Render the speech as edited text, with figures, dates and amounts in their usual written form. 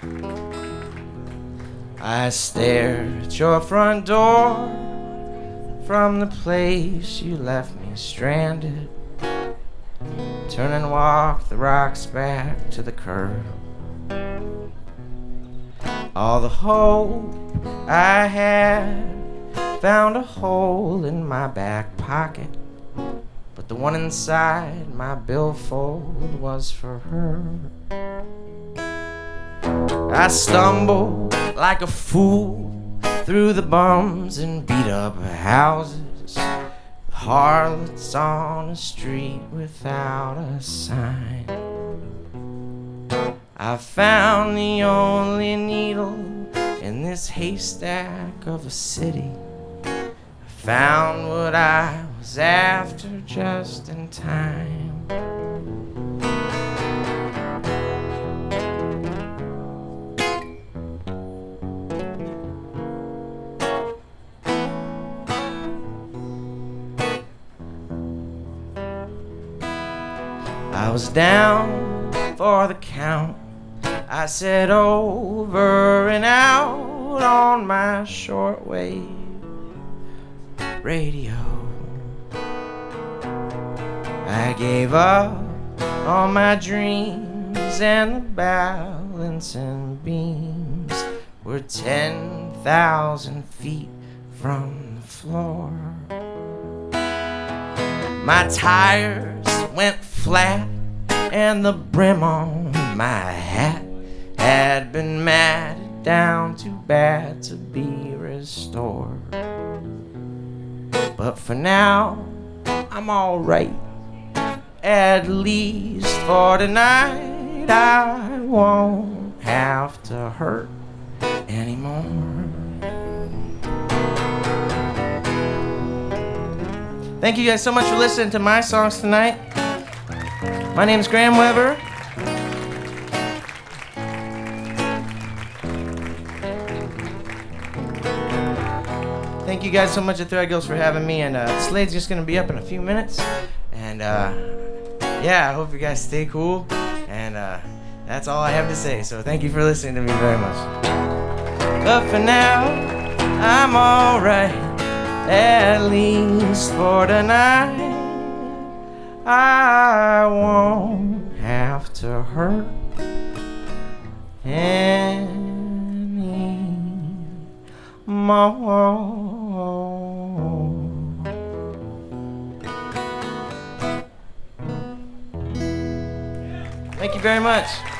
I stare at your front door from the place you left me stranded. Turn and walk the rocks back to the curb. All the hope I had found a hole in my back pocket, but the one inside my billfold was for her. I stumbled like a fool through the bums and beat up houses, harlots on a street without a sign. I found the only needle in this haystack of a city. I found what I was after just in time. I was down for the count. I said over and out on my shortwave radio. I gave up on my dreams, and the balancing beams were 10,000 feet from the floor. My tires went flat, and the brim on my hat had been matted down too bad to be restored. But for now, I'm alright. At least for tonight, I won't have to hurt anymore. Thank you guys so much for listening to my songs tonight. My name's Graham Weber. Thank you guys so much at Threadgills for having me, and Slade's just gonna be up in a few minutes, and yeah, I hope you guys stay cool, and that's all I have to say, so thank you for listening to me very much. But for now, I'm alright, at least for tonight. I won't have to hurt anymore. Thank you very much.